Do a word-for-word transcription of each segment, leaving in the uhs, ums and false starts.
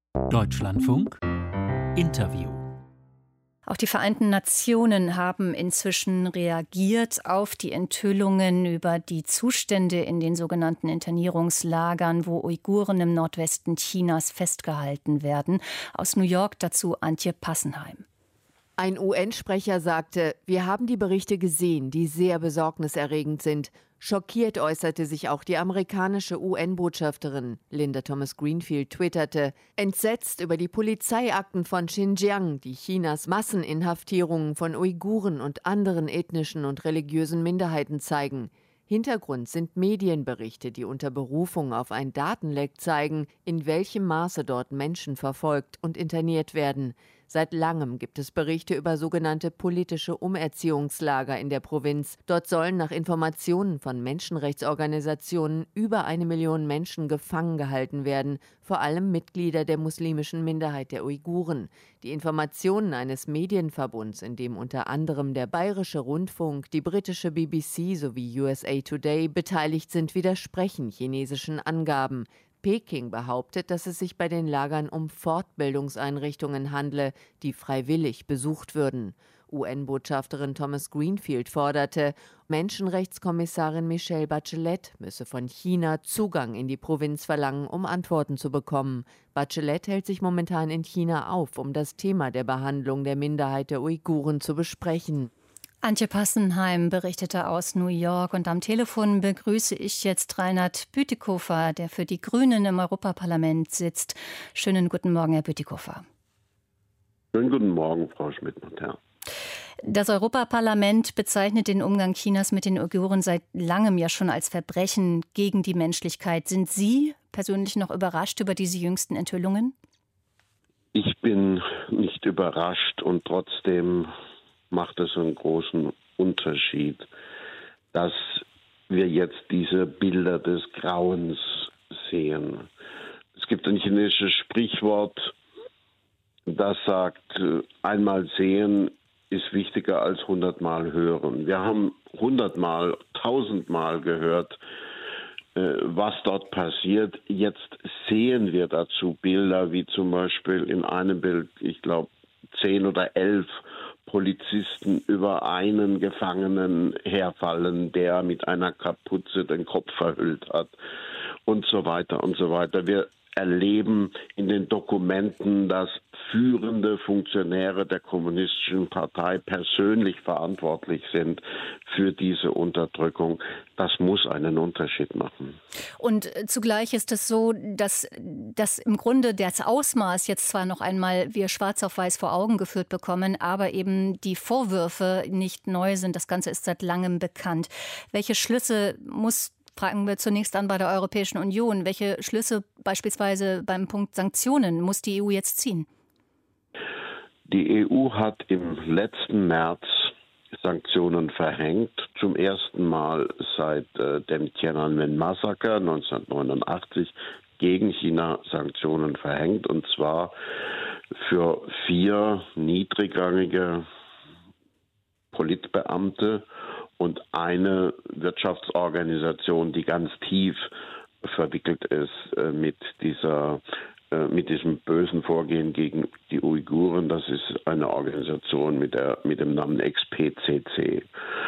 Deutschlandfunk Interview. Auch die Vereinten Nationen haben inzwischen reagiert auf die Enthüllungen über die Zustände in den sogenannten Internierungslagern, wo Uiguren im Nordwesten Chinas festgehalten werden. Aus New York dazu Antje Passenheim. Ein U N-Sprecher sagte, wir haben die Berichte gesehen, die sehr besorgniserregend sind. Schockiert äußerte sich auch die amerikanische U N-Botschafterin. Linda Thomas-Greenfield twitterte, entsetzt über die Polizeiakten von Xinjiang, die Chinas Masseninhaftierungen von Uiguren und anderen ethnischen und religiösen Minderheiten zeigen. Hintergrund sind Medienberichte, die unter Berufung auf ein Datenleck zeigen, in welchem Maße dort Menschen verfolgt und interniert werden. Seit langem gibt es Berichte über sogenannte politische Umerziehungslager in der Provinz. Dort sollen nach Informationen von Menschenrechtsorganisationen über eine Million Menschen gefangen gehalten werden, vor allem Mitglieder der muslimischen Minderheit der Uiguren. Die Informationen eines Medienverbunds, in dem unter anderem der Bayerische Rundfunk, die britische B B C sowie U S A Today beteiligt sind, widersprechen chinesischen Angaben. Peking behauptet, dass es sich bei den Lagern um Fortbildungseinrichtungen handle, die freiwillig besucht würden. U N-Botschafterin Thomas Greenfield forderte, Menschenrechtskommissarin Michelle Bachelet müsse von China Zugang in die Provinz verlangen, um Antworten zu bekommen. Bachelet hält sich momentan in China auf, um das Thema der Behandlung der Minderheit der Uiguren zu besprechen. Antje Passenheim berichtete aus New York und am Telefon begrüße ich jetzt Reinhard Bütikofer, der für die Grünen im Europaparlament sitzt. Schönen guten Morgen, Herr Bütikofer. Schönen guten Morgen, Frau Schmidt-Notter. Das Europaparlament bezeichnet den Umgang Chinas mit den Uiguren seit langem ja schon als Verbrechen gegen die Menschlichkeit. Sind Sie persönlich noch überrascht über diese jüngsten Enthüllungen? Ich bin nicht überrascht und trotzdem macht es einen großen Unterschied, dass wir jetzt diese Bilder des Grauens sehen. Es gibt ein chinesisches Sprichwort, das sagt, einmal sehen ist wichtiger als hundertmal hören. Wir haben hundertmal, tausendmal gehört, was dort passiert. Jetzt sehen wir dazu Bilder, wie zum Beispiel in einem Bild, ich glaube, zehn oder elf Polizisten über einen Gefangenen herfallen, der mit einer Kapuze den Kopf verhüllt hat und so weiter und so weiter. Wir erleben in den Dokumenten, dass führende Funktionäre der Kommunistischen Partei persönlich verantwortlich sind für diese Unterdrückung. Das muss einen Unterschied machen. Und zugleich ist es so, dass, dass im Grunde das Ausmaß jetzt zwar noch einmal wir schwarz auf weiß vor Augen geführt bekommen, aber eben die Vorwürfe nicht neu sind. Das Ganze ist seit langem bekannt. Welche Schlüsse muss Fragen wir zunächst an bei der Europäischen Union. Welche Schlüsse beispielsweise beim Punkt Sanktionen muss die E U jetzt ziehen? Die E U hat im letzten März Sanktionen verhängt, zum ersten Mal seit äh, dem Tiananmen-Massaker neunzehnhundertneunundachtzig gegen China Sanktionen verhängt, und zwar für vier niedrigrangige Politbeamte und eine Wirtschaftsorganisation, die ganz tief verwickelt ist äh, mit dieser äh, mit diesem bösen Vorgehen gegen die Uiguren. Das ist eine Organisation mit der mit dem Namen X P C C.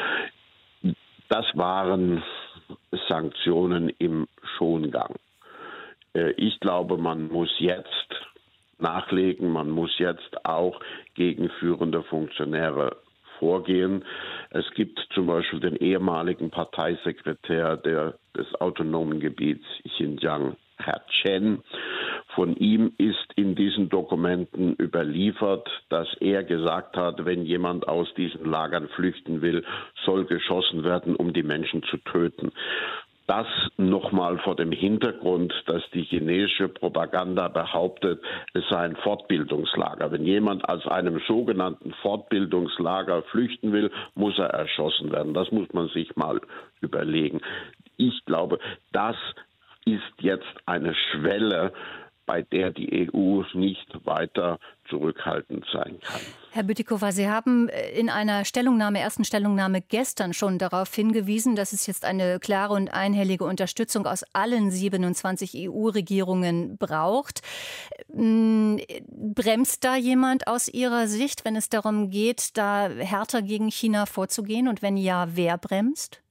Das waren Sanktionen im Schongang. Äh, ich glaube, man muss jetzt nachlegen, man muss jetzt auch gegen führende Funktionäre vorgehen. Es gibt zum Beispiel den ehemaligen Parteisekretär der, des autonomen Gebiets Xinjiang, Herr Chen. Von ihm ist in diesen Dokumenten überliefert, dass er gesagt hat, wenn jemand aus diesen Lagern flüchten will, soll geschossen werden, um die Menschen zu töten. Das nochmal vor dem Hintergrund, dass die chinesische Propaganda behauptet, es sei ein Fortbildungslager. Wenn jemand aus einem sogenannten Fortbildungslager flüchten will, muss er erschossen werden. Das muss man sich mal überlegen. Ich glaube, das ist jetzt eine Schwelle, bei der die E U nicht weiter zurückhaltend sein kann. Herr Bütikofer, Sie haben in einer Stellungnahme, ersten Stellungnahme gestern schon darauf hingewiesen, dass es jetzt eine klare und einhellige Unterstützung aus allen siebenundzwanzig E U-Regierungen braucht. Bremst da jemand aus Ihrer Sicht, wenn es darum geht, da härter gegen China vorzugehen? Und wenn ja, wer bremst?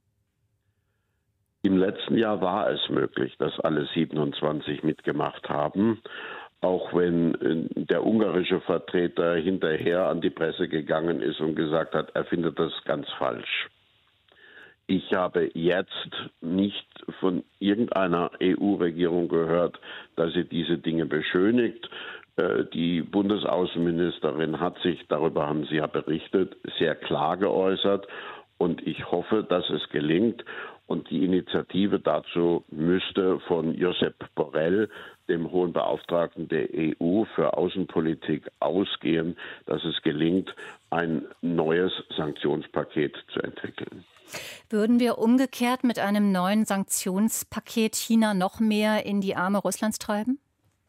Im letzten Jahr war es möglich, dass alle siebenundzwanzig mitgemacht haben, auch wenn der ungarische Vertreter hinterher an die Presse gegangen ist und gesagt hat, er findet das ganz falsch. Ich habe jetzt nicht von irgendeiner E U-Regierung gehört, dass sie diese Dinge beschönigt. Die Bundesaußenministerin hat sich, darüber haben Sie ja berichtet, sehr klar geäußert. Und ich hoffe, dass es gelingt. Und die Initiative dazu müsste von Josep Borrell, dem hohen Beauftragten der E U für Außenpolitik, ausgehen, dass es gelingt, ein neues Sanktionspaket zu entwickeln. Würden wir umgekehrt mit einem neuen Sanktionspaket China noch mehr in die Arme Russlands treiben?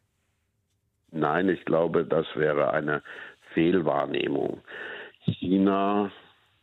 Nein, ich glaube, das wäre eine Fehlwahrnehmung. China,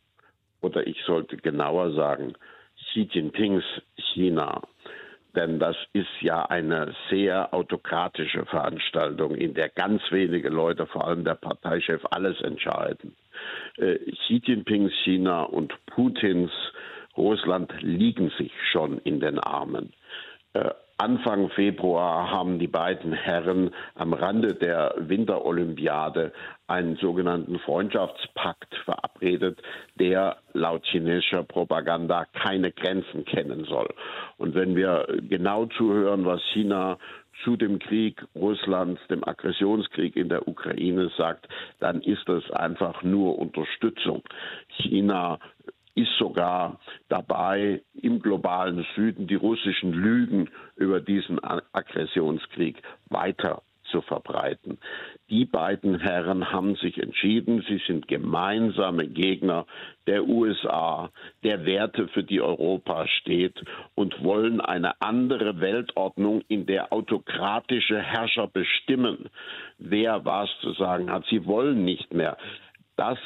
oder ich sollte genauer sagen, Xi Jinpings China, denn das ist ja eine sehr autokratische Veranstaltung, in der ganz wenige Leute, vor allem der Parteichef, alles entscheiden. Äh, Xi Jinpings China und Putins Russland liegen sich schon in den Armen. Äh, Anfang Februar haben die beiden Herren am Rande der Winterolympiade einen sogenannten Freundschaftspakt verabredet, der laut chinesischer Propaganda keine Grenzen kennen soll. Und wenn wir genau zuhören, was China zu dem Krieg Russlands, dem Aggressionskrieg in der Ukraine sagt, dann ist das einfach nur Unterstützung. China ist sogar dabei, im globalen Süden die russischen Lügen über diesen Aggressionskrieg weiter zu verbreiten. Die beiden Herren haben sich entschieden, sie sind gemeinsame Gegner der U S A, der Werte, für die Europa steht, und wollen eine andere Weltordnung, in der autokratische Herrscher bestimmen, wer was zu sagen hat. Sie wollen nicht mehr das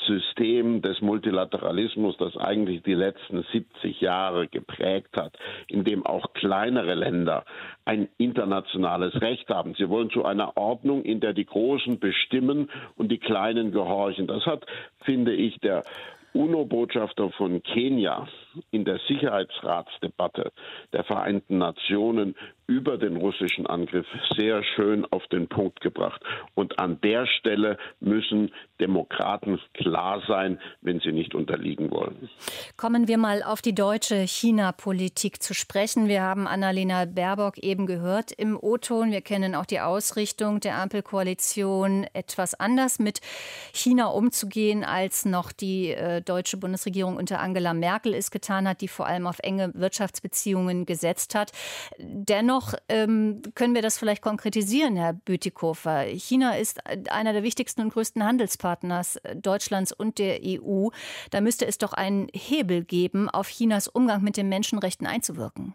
System des Multilateralismus, das eigentlich die letzten siebzig Jahre geprägt hat, in dem auch kleinere Länder ein internationales Recht haben. Sie wollen zu einer Ordnung, in der die Großen bestimmen und die Kleinen gehorchen. Das hat, finde ich, der UNO-Botschafter von Kenia in der Sicherheitsratsdebatte der Vereinten Nationen über den russischen Angriff sehr schön auf den Punkt gebracht. Und an der Stelle müssen Demokraten klar sein, wenn sie nicht unterliegen wollen. Kommen wir mal auf die deutsche China-Politik zu sprechen. Wir haben Annalena Baerbock eben gehört im O-Ton. Wir kennen auch die Ausrichtung der Ampelkoalition, etwas anders mit China umzugehen, als noch die äh, deutsche Bundesregierung unter Angela Merkel es getan hat, die vor allem auf enge Wirtschaftsbeziehungen gesetzt hat. Dennoch ähm, können wir das vielleicht konkretisieren, Herr Bütikofer. China ist einer der wichtigsten und größten Handelspartners Deutschlands und der E U. Da müsste es doch einen Hebel geben, auf Chinas Umgang mit den Menschenrechten einzuwirken.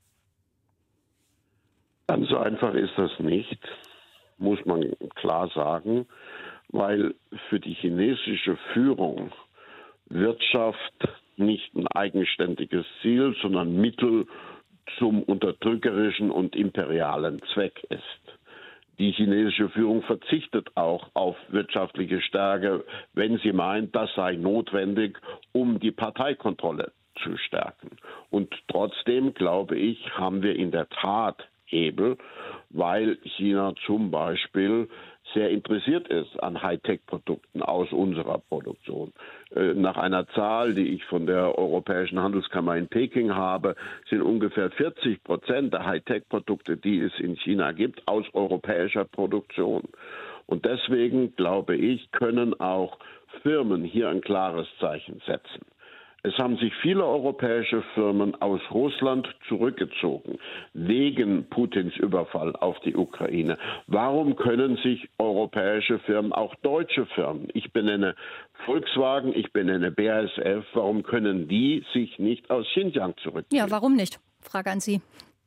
Ganz so einfach ist das nicht, muss man klar sagen, weil für die chinesische Führung Wirtschaft nicht ein eigenständiges Ziel, sondern Mittel zum unterdrückerischen und imperialen Zweck ist. Die chinesische Führung verzichtet auch auf wirtschaftliche Stärke, wenn sie meint, das sei notwendig, um die Parteikontrolle zu stärken. Und trotzdem, glaube ich, haben wir in der Tat Hebel, weil China zum Beispiel sehr interessiert ist an Hightech-Produkten aus unserer Produktion. Nach einer Zahl, die ich von der Europäischen Handelskammer in Peking habe, sind ungefähr vierzig Prozent der Hightech-Produkte, die es in China gibt, aus europäischer Produktion. Und deswegen, glaube ich, können auch Firmen hier ein klares Zeichen setzen. Es haben sich viele europäische Firmen aus Russland zurückgezogen, wegen Putins Überfall auf die Ukraine. Warum können sich europäische Firmen, auch deutsche Firmen, ich benenne Volkswagen, ich benenne B A S F, warum können die sich nicht aus Xinjiang zurückziehen? Ja, warum nicht? Frage an Sie.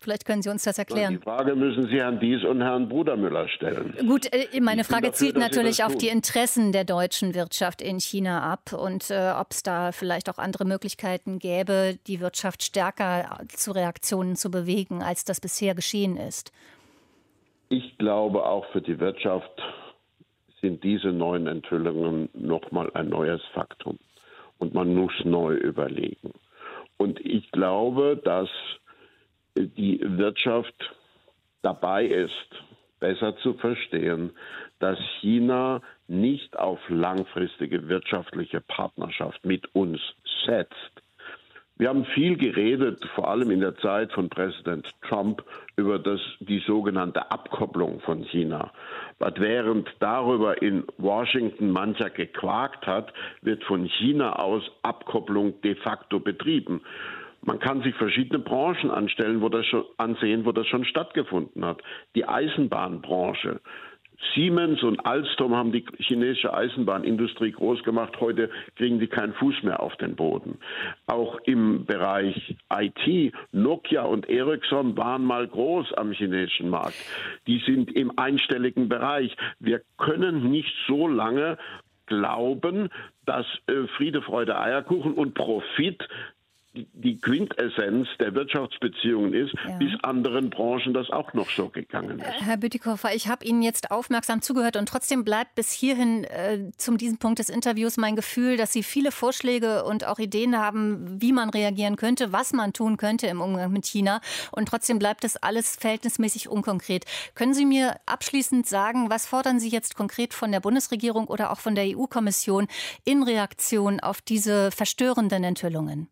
Vielleicht können Sie uns das erklären. Die Frage müssen Sie Herrn Dies und Herrn Brudermüller stellen. Gut, meine Frage dafür, zielt natürlich auf tun. die Interessen der deutschen Wirtschaft in China ab und äh, ob es da vielleicht auch andere Möglichkeiten gäbe, die Wirtschaft stärker zu Reaktionen zu bewegen, als das bisher geschehen ist. Ich glaube, auch für die Wirtschaft sind diese neuen Enthüllungen nochmal ein neues Faktum. Und man muss neu überlegen. Und ich glaube, dass die Wirtschaft dabei ist, besser zu verstehen, dass China nicht auf langfristige wirtschaftliche Partnerschaft mit uns setzt. Wir haben viel geredet, vor allem in der Zeit von Präsident Trump, über das, die sogenannte Abkopplung von China. Während darüber in Washington mancher gequakt hat, wird von China aus Abkopplung de facto betrieben. Man kann sich verschiedene Branchen anstellen, wo das schon, ansehen, wo das schon stattgefunden hat. Die Eisenbahnbranche. Siemens und Alstom haben die chinesische Eisenbahnindustrie groß gemacht. Heute kriegen die keinen Fuß mehr auf den Boden. Auch im Bereich I T, Nokia und Ericsson waren mal groß am chinesischen Markt. Die sind im einstelligen Bereich. Wir können nicht so lange glauben, dass äh, Friede, Freude, Eierkuchen und Profit die Quintessenz der Wirtschaftsbeziehungen ist, ja. bis anderen Branchen das auch noch so gegangen ist. Herr Bütikofer, ich habe Ihnen jetzt aufmerksam zugehört und trotzdem bleibt bis hierhin äh, zum diesem Punkt des Interviews mein Gefühl, dass Sie viele Vorschläge und auch Ideen haben, wie man reagieren könnte, was man tun könnte im Umgang mit China, und trotzdem bleibt es alles verhältnismäßig unkonkret. Können Sie mir abschließend sagen, was fordern Sie jetzt konkret von der Bundesregierung oder auch von der E U-Kommission in Reaktion auf diese verstörenden Enthüllungen?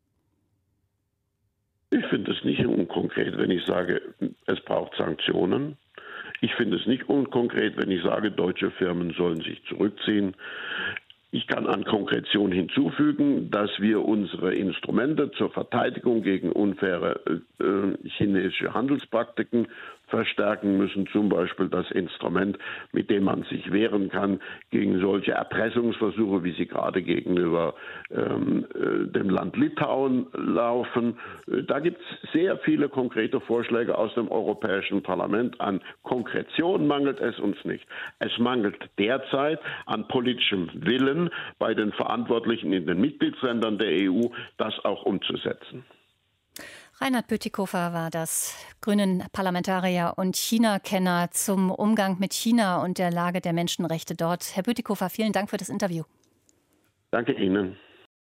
Ich finde es nicht unkonkret, wenn ich sage, es braucht Sanktionen. Ich finde es nicht unkonkret, wenn ich sage, deutsche Firmen sollen sich zurückziehen. Ich kann an Konkretion hinzufügen, dass wir unsere Instrumente zur Verteidigung gegen unfaire äh, chinesische Handelspraktiken verstärken müssen, zum Beispiel das Instrument, mit dem man sich wehren kann gegen solche Erpressungsversuche, wie sie gerade gegenüber ähm, äh, dem Land Litauen laufen. Da gibt es sehr viele konkrete Vorschläge aus dem Europäischen Parlament. An Konkretion mangelt es uns nicht. Es mangelt derzeit an politischem Willen bei den Verantwortlichen in den Mitgliedsländern der E U, das auch umzusetzen. Reinhard Bütikofer war das, Grünen-Parlamentarier und China-Kenner zum Umgang mit China und der Lage der Menschenrechte dort. Herr Bütikofer, vielen Dank für das Interview. Danke Ihnen.